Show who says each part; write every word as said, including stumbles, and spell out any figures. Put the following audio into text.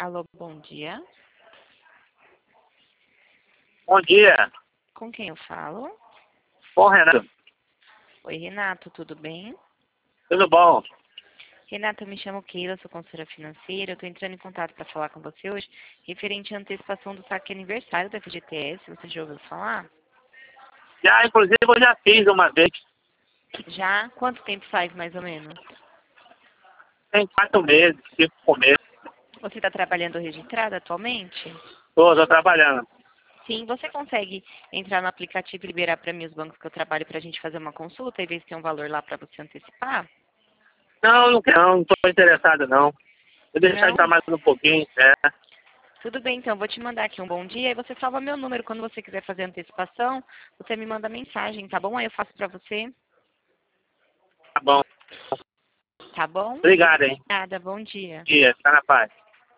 Speaker 1: Alô, bom dia.
Speaker 2: Bom dia.
Speaker 1: Com quem eu falo?
Speaker 2: Bom, Renato.
Speaker 1: Oi, Renato, tudo bem?
Speaker 2: Tudo bom?
Speaker 1: Renato, eu me chamo Keila, sou consultora financeira. Eu estou entrando em contato para falar com você hoje referente à antecipação do saque aniversário da F G T S. Você já ouviu falar?
Speaker 2: Já, inclusive, eu já fiz uma vez.
Speaker 1: Já? Quanto tempo faz, mais ou menos?
Speaker 2: Tem quatro meses, cinco meses.
Speaker 1: Você está trabalhando registrado atualmente?
Speaker 2: Tô, tô trabalhando.
Speaker 1: Sim, você consegue entrar no aplicativo e liberar para mim os bancos que eu trabalho para a gente fazer uma consulta e ver se tem um valor lá para você antecipar?
Speaker 2: Não, não quero, não. Não tô interessado, não. Vou deixar de
Speaker 1: Não?
Speaker 2: estar mais um pouquinho, é.
Speaker 1: Tudo bem, então, eu vou te mandar aqui um bom dia e você salva meu número. Quando você quiser fazer antecipação, você me manda mensagem, tá bom? Aí eu faço para você,
Speaker 2: Tá bom.
Speaker 1: tá bom?
Speaker 2: Obrigado, hein.
Speaker 1: Obrigada, bom dia.
Speaker 2: Dia, tá na paz.